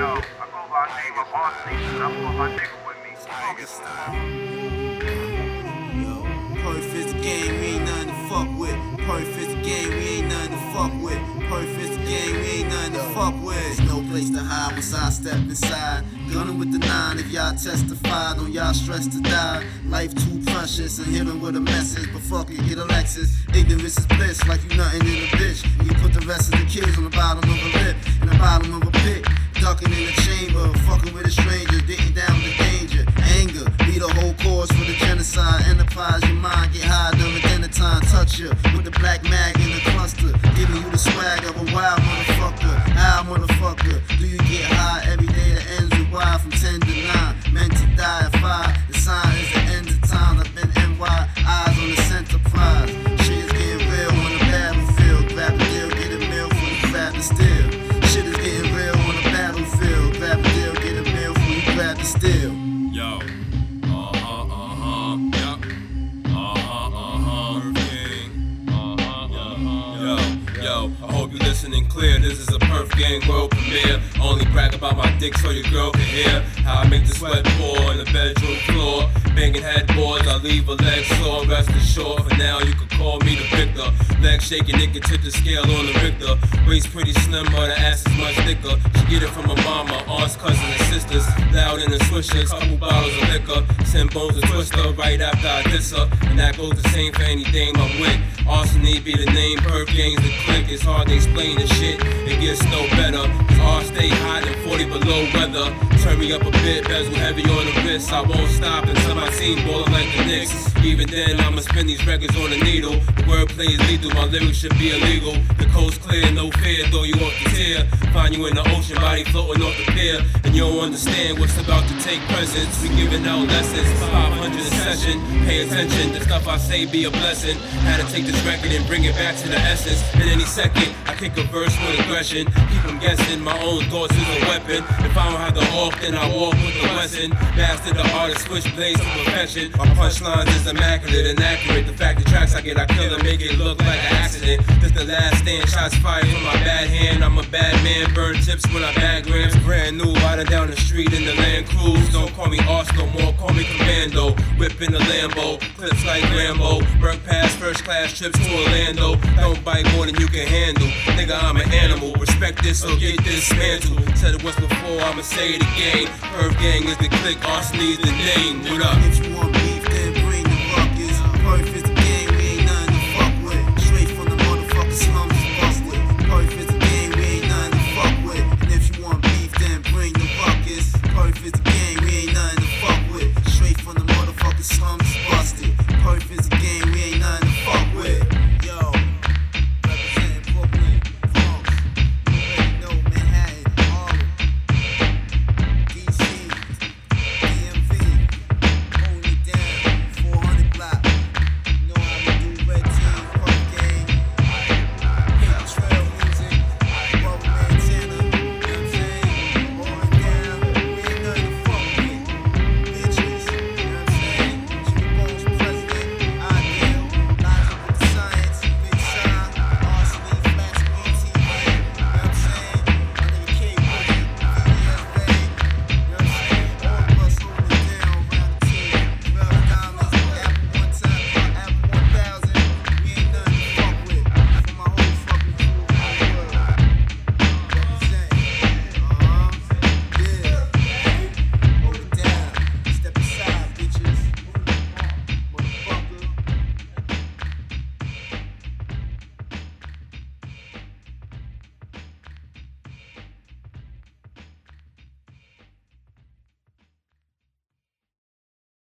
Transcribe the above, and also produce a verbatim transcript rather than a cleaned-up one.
Yo, I go by the name of Austin, and I brought my nigga with me. Tiger style. Yo, Perfect the game, we ain't nothing to fuck with. Perfect the game, we ain't nothing to fuck with. Perfect the game, we ain't nothing to fuck with. There's no place to hide once I step inside. Gunning with the nine if y'all testify. Don't y'all stress to die. Life too precious and hitting with a message. But fuck it, get a Lexus. Ignorance is bliss, like you nothing in a bitch. And you put the rest of the kids on the bottom of a lip, in the bottom of a pit. Ducking in the chamber, fucking with a stranger, digging down the danger. Anger, be the whole cause for the genocide. Enterprise your mind, get high during dinner time. Touch you with the black mag in the cluster, giving you the swag of a wild motherfucker. How motherfucker, do you get high every day that ends with Y from ten to nine? Meant to die at five, the sign is the end of time. I've been N Y, eyes on the center prize. Shit is getting real on the battlefield. Grab a deal, get a meal for you grab the steel. Shit is getting real on the battlefield. Grab a deal, get a meal for you grab the steel. Yo, uh-huh, uh-huh, yup, uh-huh, uh-huh, King, uh-huh, uh-huh, yo, yo, I hope you listening clear, this is a Perf Gang world premiere. Only brag about my dick so your girl can hear how I make the sweat pour on the bedroom floor. Banging headboards, I leave a leg sore, rest assured, for now you can call me the victor. Leg shaking, it can tip the scale on the Richter. Waist pretty slim, but her ass is much thicker. She get it from her mama, aunts, cousins, and sisters. Loud in the swishers, couple bottles of liquor. Send bones a twister right after I diss her. And that goes the same for any dame I'm with. Arsony be the name, Perf Gang's the click. It's hard to explain the shit, it gets no better. Cause ours stay hot and forty below weather. Turn me up a bit, bezel heavy on the wrist. I won't stop until my team ballin' like the Knicks. Even then, I'ma spin these records on the needle. The wordplay is lethal, my lyrics should be illegal. The coast clear, no fear, throw you off the tier. Find you in the ocean, body floating off the pier. And you don't understand what's about to take presence. We giving out lessons, five hundred a session. Pay attention, the stuff I say be a blessing. Had to take this record and bring it back to the essence. In any second, I kick a verse with aggression. Keep them guessing, my own thoughts is a weapon. If I don't have the hawk, then I walk with the Wesson. Master the art of switchblades to perfection. My punchlines is immaculate and accurate. The fact the tracks I get, I kill and make it look like an accident. This the last stand, shots fired from my bad hand. I'm a bad man, burn tips when I bag grams. Brand new, riding down the street in the Land Cruise. Don't call me Ars no more, call me Commando. Whip in the Lambo, clips like Rambo. Burke Pass, first class trips to Orlando. Don't bite more than you can handle. Nigga, I'm an animal. Respect this or get this mantle. Said it once before, I'ma say it again. Perf Gang is the click, Arsony's the name. What up? If you want beef, then bring the ruckus. Perfect the game, we ain't nothing to fuck with. Straight from the motherfucking slums, busted. Perfect the game, we ain't nothing to fuck with. And if you want beef, then bring the ruckus. Perfect the game.